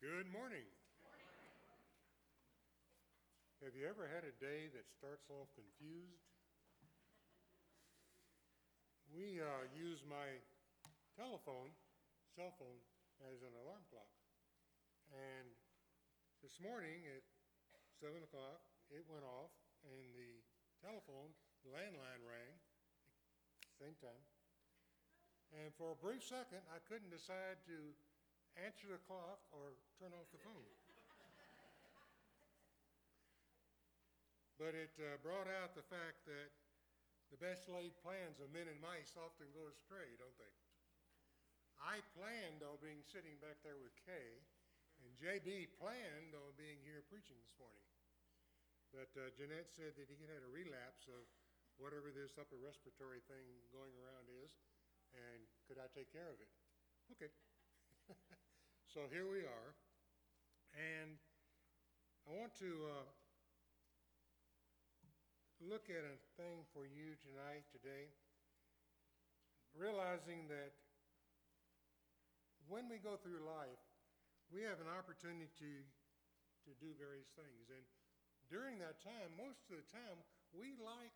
Good morning. Have you ever had a day that starts off confused? We use my cell phone, as an alarm clock. And this morning at 7 o'clock, it went off, and the landline rang at the same time. And for a brief second, I couldn't decide to answer the clock or turn off the phone. But it brought out the fact that the best laid plans of men and mice often go astray, don't they? I planned on being sitting back there with Kay, and JB planned on being here preaching this morning. But Jeanette said that he had a relapse of whatever this upper respiratory thing going around is, and could I take care of it? Okay. So here we are, and I want to look at a thing for you today, realizing that when we go through life, we have an opportunity to do various things. And during that time, most of the time, we like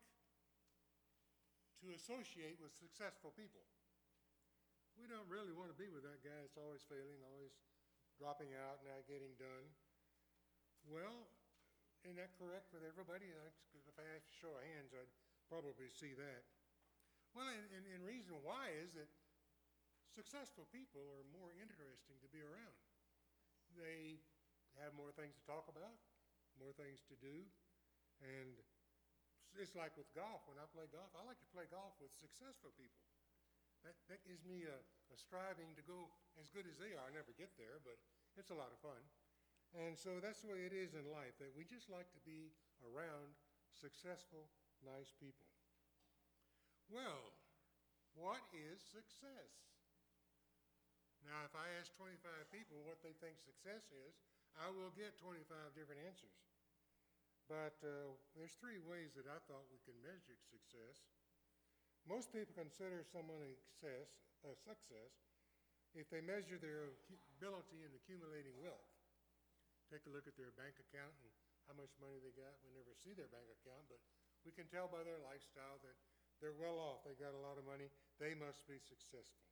to associate with successful people. We don't really want to be with that guy that's always failing, always dropping out, not getting done. Well, isn't that correct with everybody? If I have to show of hands, I'd probably see that. Well, and reason why is that successful people are more interesting to be around. They have more things to talk about, more things to do, and it's like with golf. When I play golf, I like to play golf with successful people. That gives me a striving to go as good as they are. I never get there, but it's a lot of fun. And so that's the way it is in life, that we just like to be around successful, nice people. Well, what is success? Now, if I ask 25 people what they think success is, I will get 25 different answers. But there's three ways that I thought we can measure success. Most people consider someone a success if they measure their ability in accumulating wealth. Take a look at their bank account and how much money they got. We never see their bank account, but we can tell by their lifestyle that they're well off. They got a lot of money. They must be successful.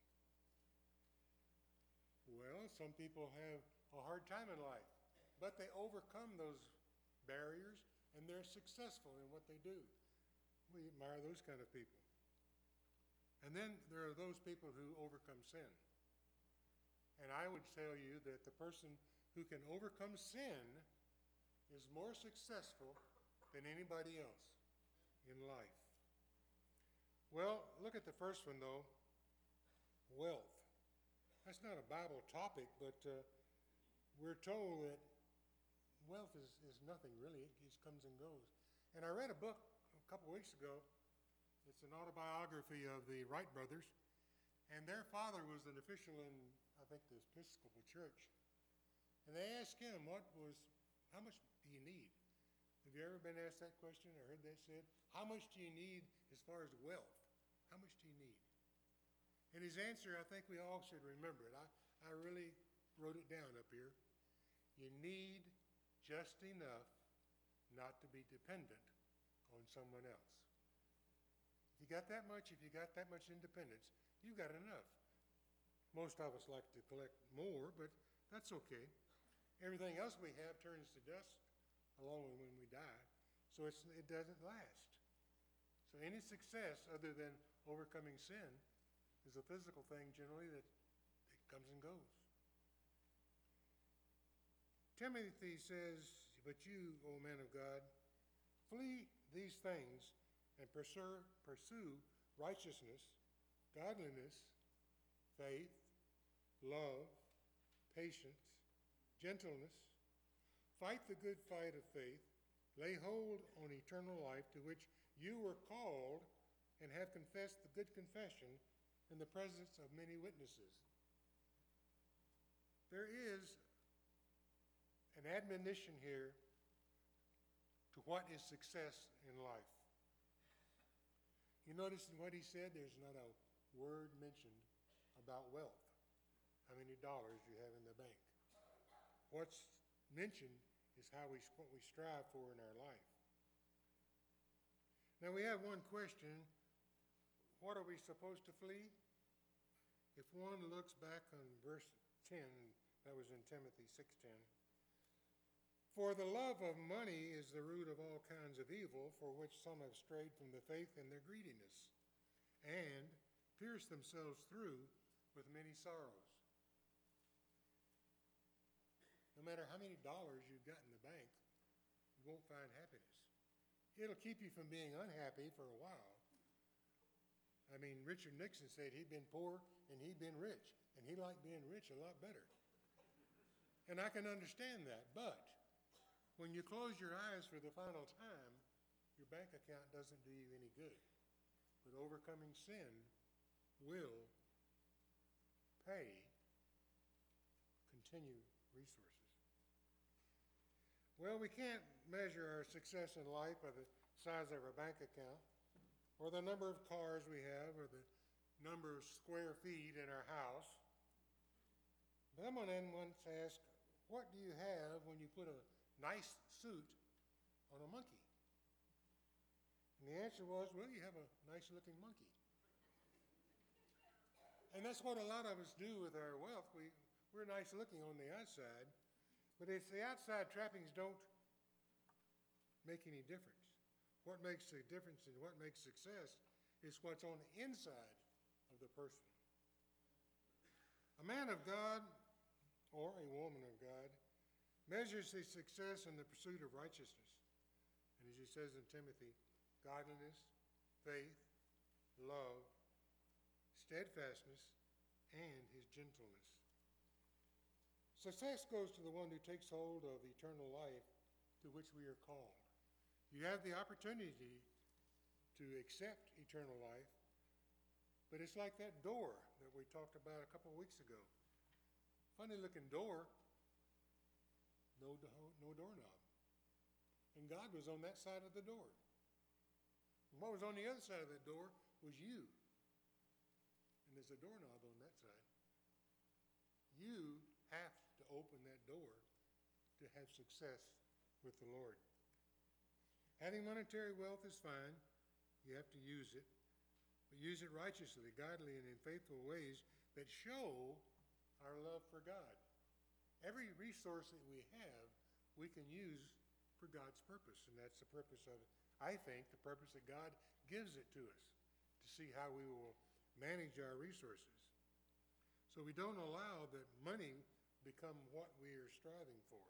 Well, some people have a hard time in life, but they overcome those barriers and they're successful in what they do. We admire those kind of people. And then there are those people who overcome sin. And I would tell you that the person who can overcome sin is more successful than anybody else in life. Well, look at the first one, though, wealth. That's not a Bible topic, but we're told that wealth is nothing really. It just comes and goes. And I read a book a couple weeks ago. It's an autobiography of the Wright brothers, and their father was an official in, I think, the Episcopal Church. And they asked him, how much do you need? Have you ever been asked that question or heard that said? How much do you need as far as wealth? How much do you need? And his answer, I think we all should remember it. I really wrote it down up here. You need just enough not to be dependent on someone else. If you got that much independence, you've got enough. Most of us like to collect more, but that's okay. Everything else we have turns to dust along with when we die, so it doesn't last. So any success other than overcoming sin is a physical thing generally that it comes and goes. Timothy says, but you, O man of God, flee these things and pursue righteousness, godliness, faith, love, patience, gentleness. Fight the good fight of faith. Lay hold on eternal life, to which you were called and have confessed the good confession in the presence of many witnesses. There is an admonition here to what is success in life. You notice in what he said, there's not a word mentioned about wealth, how many dollars you have in the bank. what's mentioned is what we strive for in our life. Now we have one question. What are we supposed to flee? If one looks back on verse 10, that was in Timothy 6:10. For the love of money is the root of all kinds of evil, for which some have strayed from the faith in their greediness, and pierced themselves through with many sorrows. No matter how many dollars you've got in the bank, you won't find happiness. It'll keep you from being unhappy for a while. I mean, Richard Nixon said he'd been poor and he'd been rich, and he liked being rich a lot better. And I can understand that, but when you close your eyes for the final time, your bank account doesn't do you any good. But overcoming sin will pay continued resources. Well, we can't measure our success in life by the size of our bank account, or the number of cars we have, or the number of square feet in our house. Someone once asked, what do you have when you put a nice suit on a monkey? And the answer was, well, you have a nice-looking monkey. And that's what a lot of us do with our wealth. We're nice-looking on the outside, but it's the outside trappings don't make any difference. What makes the difference and what makes success is what's on the inside of the person. A man of God or a woman of God measures his success in the pursuit of righteousness. And as he says in Timothy, godliness, faith, love, steadfastness, and his gentleness. Success goes to the one who takes hold of eternal life to which we are called. You have the opportunity to accept eternal life, but it's like that door that we talked about a couple of weeks ago. Funny looking door, no doorknob. And God was on that side of the door. And what was on the other side of that door was you. And there's a doorknob on that side. You have to open that door to have success with the Lord. Having monetary wealth is fine. You have to use it. But use it righteously, godly, and in faithful ways that show our love for God. Every resource that we have, we can use for God's purpose. And that's the purpose of it. I think the purpose that God gives it to us, to see how we will manage our resources. So we don't allow that money become what we are striving for.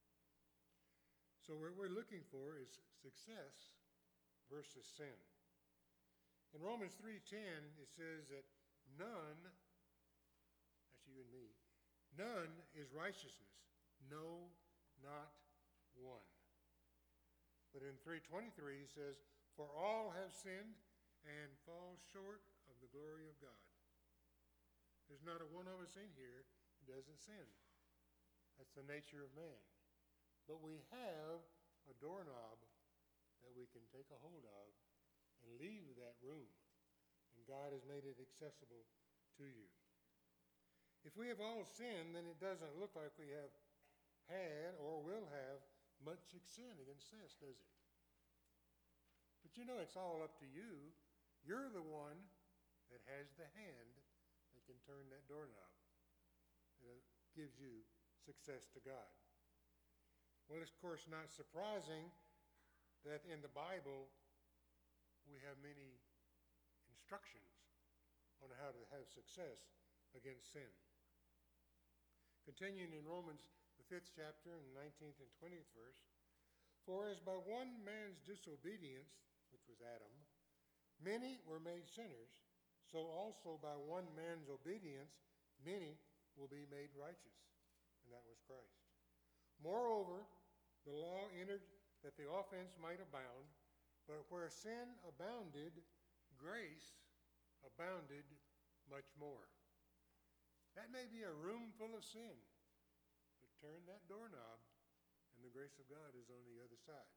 So what we're looking for is success versus sin. In Romans 3:10, it says that none, that's you and me, none is righteousness. No, not one. But in 3:23, he says, for all have sinned and fall short of the glory of God. There's not a one of us in here who doesn't sin. That's the nature of man. But we have a doorknob that we can take a hold of and leave that room. And God has made it accessible to you. If we have all sinned, then it doesn't look like we have had or will have much sin against this, does it? But you know, it's all up to you. You're the one that has the hand that can turn that doorknob. That gives you success to God. Well, it's of course not surprising that in the Bible we have many instructions on how to have success against sin. Continuing in Romans, the 5th chapter, and 19th and 20th verse, for as by one man's disobedience, which was Adam, many were made sinners, so also by one man's obedience, many will be made righteous. And that was Christ. Moreover, the law entered that the offense might abound, but where sin abounded, grace abounded much more. That may be a room full of sin, but turn that doorknob, and the grace of God is on the other side.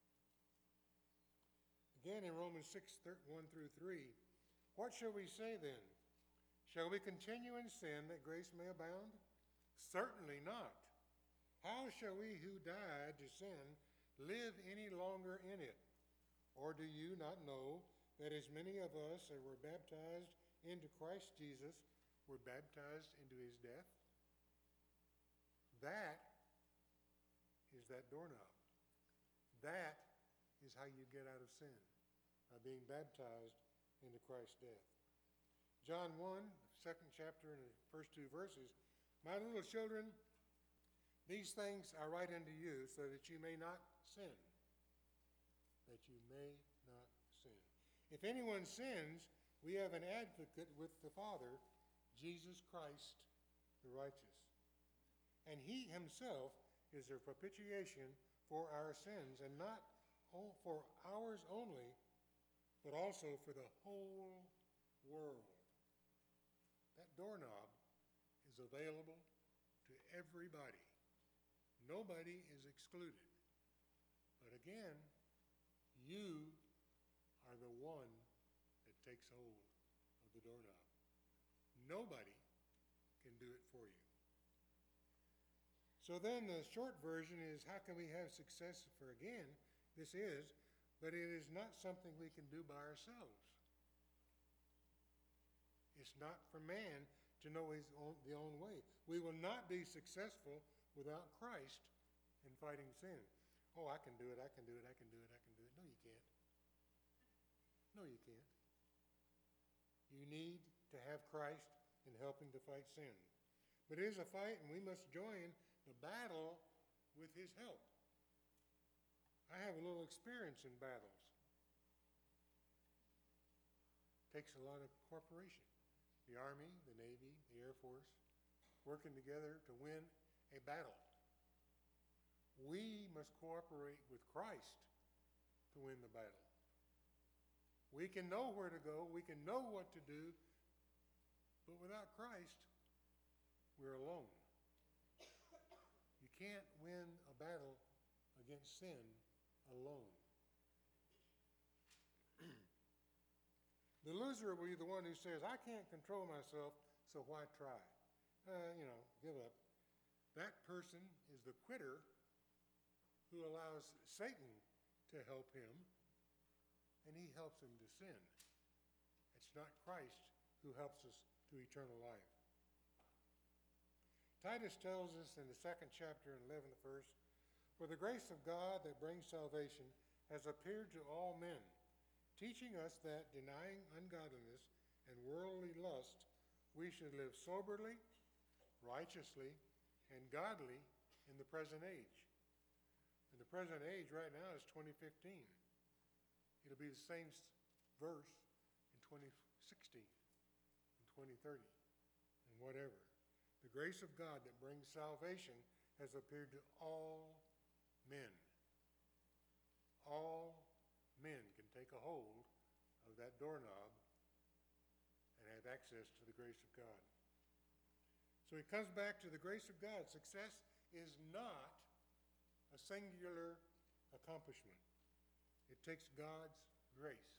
Again, in Romans 6:1-3, what shall we say then? Shall we continue in sin that grace may abound? Certainly not. How shall we who died to sin live any longer in it? Or do you not know that as many of us as were baptized into Christ Jesus were baptized into his death? That is that doorknob. That is how you get out of sin, by being baptized into Christ's death. John 1, second chapter and the first two verses, my little children, these things I write unto you so that you may not sin. That you may not sin. If anyone sins, we have an advocate with the Father, Jesus Christ the righteous. And he himself is a propitiation for our sins, and not for ours only, but also for the whole world. That doorknob is available to everybody. Nobody is excluded. But again, you are the one that takes hold of the doorknob. Nobody can do it for you. So then the short version is, how can we have success? For again, this is, but it is not something we can do by ourselves. It's not for man to know the own way. We will not be successful without Christ in fighting sin. Oh, I can do it, I can do it, I can do it, I can do it. No, you can't. No, you can't. You need to have Christ in helping to fight sin. But it is a fight, and we must join the battle with his help. I have a little experience in battles. It takes a lot of cooperation. The Army, the Navy, the Air Force, working together to win a battle. We must cooperate with Christ to win the battle. We can know where to go, we can know what to do, but without Christ, we're alone. You can't win a battle against sin alone. The loser will be the one who says, I can't control myself, so why try? Give up. That person is the quitter who allows Satan to help him, and he helps him to sin. It's not Christ who helps us to eternal life. Titus tells us in the second chapter and 11th verse, for the grace of God that brings salvation has appeared to all men, teaching us that, denying ungodliness and worldly lust, we should live soberly, righteously, and godly in the present age. And the present age right now is 2015. It'll be the same verse in 2060, in 2030, and whatever. The grace of God that brings salvation has appeared to all men. All men can take a hold of that doorknob and have access to the grace of God. So he comes back to the grace of God. Success is not a singular accomplishment. It takes God's grace.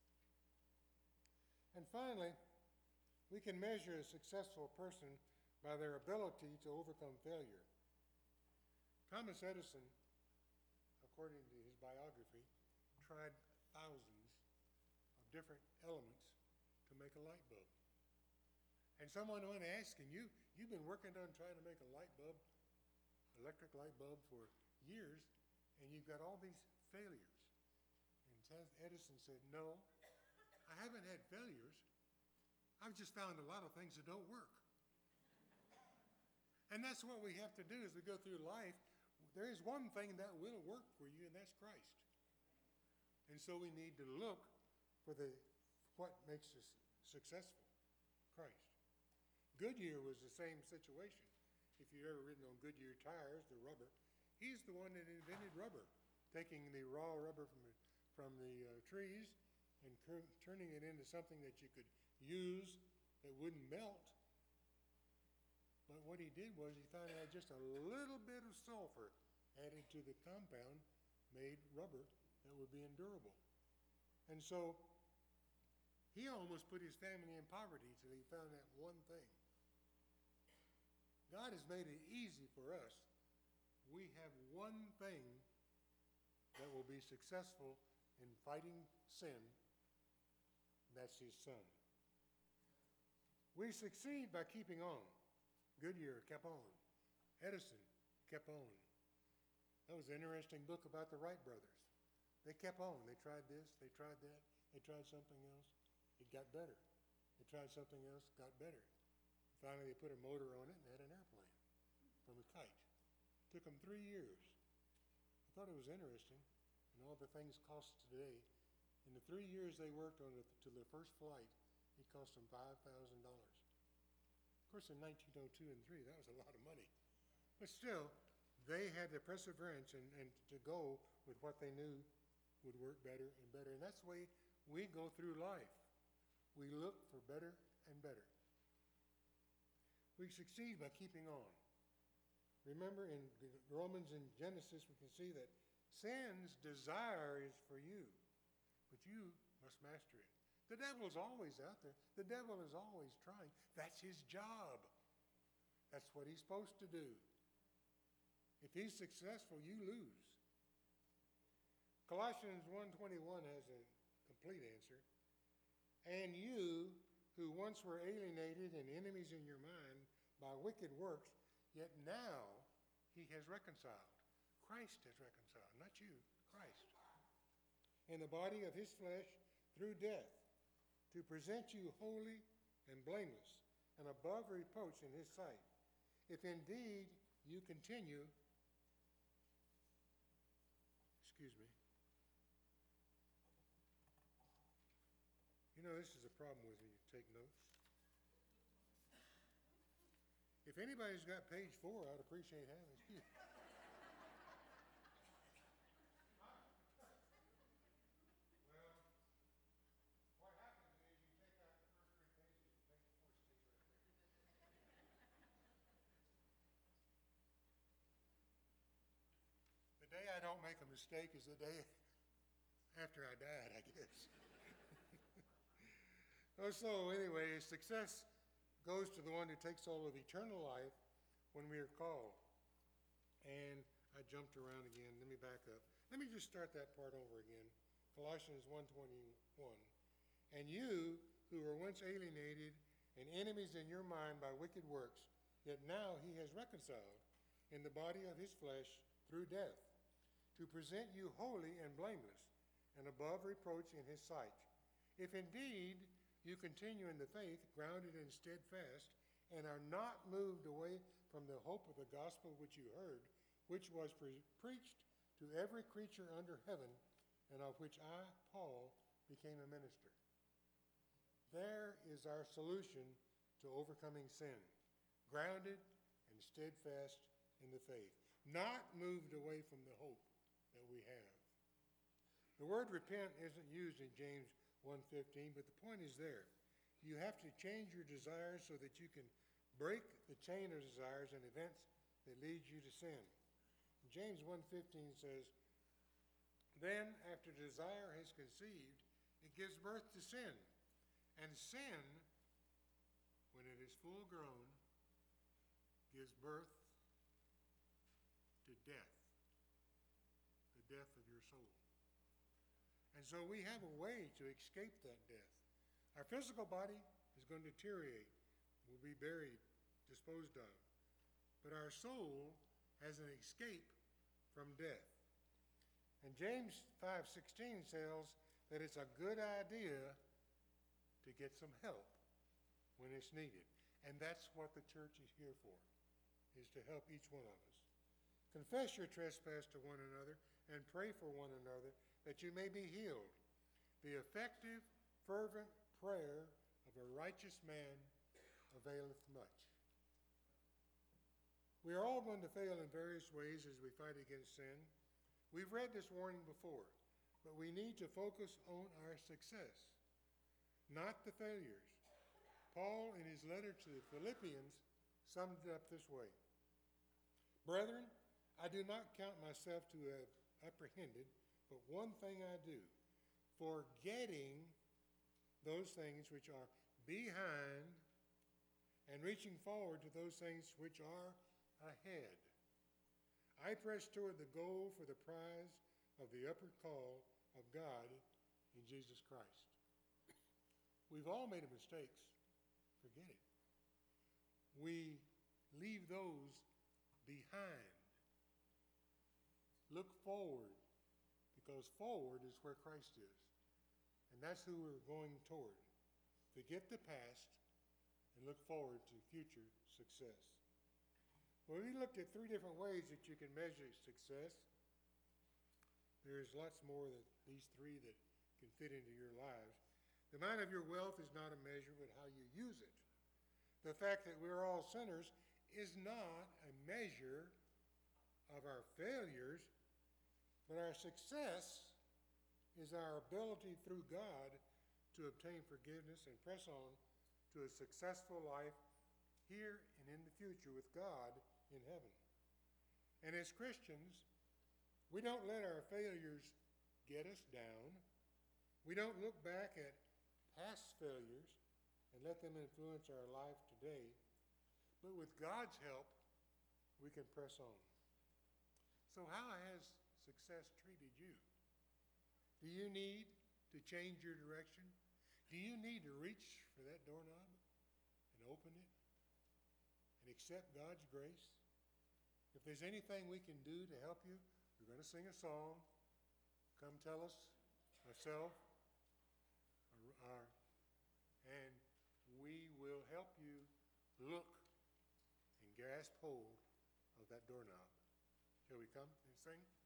And finally, we can measure a successful person by their ability to overcome failure. Thomas Edison, according to his biography, tried thousands of different elements to make a light bulb. And someone went asking, you've been working on trying to make a light bulb, electric light bulb for years, and you've got all these failures. And Edison said, no, I haven't had failures. I've just found a lot of things that don't work. And that's what we have to do as we go through life. There is one thing that will work for you, and that's Christ. And so we need to look for what makes us successful, Christ. Goodyear was the same situation. If you've ever ridden on Goodyear tires, the rubber, he's the one that invented rubber, taking the raw rubber from the trees and turning it into something that you could use that wouldn't melt. But what he did was he found out just a little bit of sulfur added to the compound made rubber that would be endurable. And so he almost put his family in poverty till he found that one thing. God has made it easy for us we have one thing that will be successful in fighting sin, and that's his Son. We succeed by keeping on. Goodyear kept on. Edison kept on. That was an interesting book about the Wright brothers. They kept on. They tried this, they tried that, they tried something else. It got better. They tried something else, got better. Finally, they put a motor on it and had an airplane from a kite. Took them 3 years. I thought it was interesting, and all the things cost today. In the 3 years they worked on it to their first flight, it cost them $5,000. Of course, in 1902 and 3, that was a lot of money. But still, they had the perseverance and to go with what they knew would work better and better. And that's the way we go through life. We look for better and better. We succeed by keeping on. Remember, in Romans and Genesis, we can see that sin's desire is for you, but you must master it. The devil is always out there. The devil is always trying. That's his job. That's what he's supposed to do. If he's successful, you lose. Colossians 1:21 has a complete answer. And you, who once were alienated and enemies in your mind by wicked works, yet now he has reconciled. Christ has reconciled, not you, Christ. In the body of his flesh through death, to present you holy and blameless and above reproach in his sight. If indeed you continue, You know, this is a problem with when you take notes. If anybody's got page 4, I'd appreciate having it. The day I don't make a mistake is the day after I died, I guess. So anyway, success goes to the one who takes hold of eternal life when we are called. And I jumped around again. Let me back up. Let me just start that part over again. Colossians 1:21. And you who were once alienated and enemies in your mind by wicked works, yet now he has reconciled in the body of his flesh through death, to present you holy and blameless and above reproach in his sight. If indeed you continue in the faith, grounded and steadfast, and are not moved away from the hope of the gospel which you heard, which was preached to every creature under heaven, and of which I, Paul, became a minister. There is our solution to overcoming sin, grounded and steadfast in the faith, not moved away from the hope that we have. The word repent isn't used in James 1:15, but the point is there. You have to change your desires so that you can break the chain of desires and events that lead you to sin. James 1:15 says, then after desire has conceived, it gives birth to sin. And sin, when it is full grown, gives birth to death, the death of your soul. And so we have a way to escape that death. Our physical body is going to deteriorate, will be buried, disposed of. But our soul has an escape from death. And James 5:16 tells that it's a good idea to get some help when it's needed. And that's what the church is here for, is to help each one of us. Confess your trespass to one another and pray for one another that you may be healed. The effective, fervent prayer of a righteous man availeth much. We are all going to fail in various ways as we fight against sin. We've read this warning before, but we need to focus on our success, not the failures. Paul, in his letter to the Philippians, summed it up this way. Brethren, I do not count myself to have apprehended, but one thing I do, forgetting those things which are behind and reaching forward to those things which are ahead. I press toward the goal for the prize of the upward call of God in Jesus Christ. We've all made mistakes. Forget it. We leave those behind. Look forward, because forward is where Christ is. And that's who we're going toward. Forget the past and look forward to future success. Well, we looked at 3 different ways that you can measure success. There's lots more than these 3 that can fit into your lives. The amount of your wealth is not a measure, but how you use it. The fact that we're all sinners is not a measure of our failures, but our success is our ability through God to obtain forgiveness and press on to a successful life here and in the future with God in heaven. And as Christians, we don't let our failures get us down. We don't look back at past failures and let them influence our life today. But with God's help, we can press on. So how has success treated you? Do you need to change your direction? Do you need to reach for that doorknob and open it and accept God's grace? If there's anything we can do to help you, we're going to sing a song. Come tell us, myself, and we will help you look and grasp hold of that doorknob. Shall we come and sing?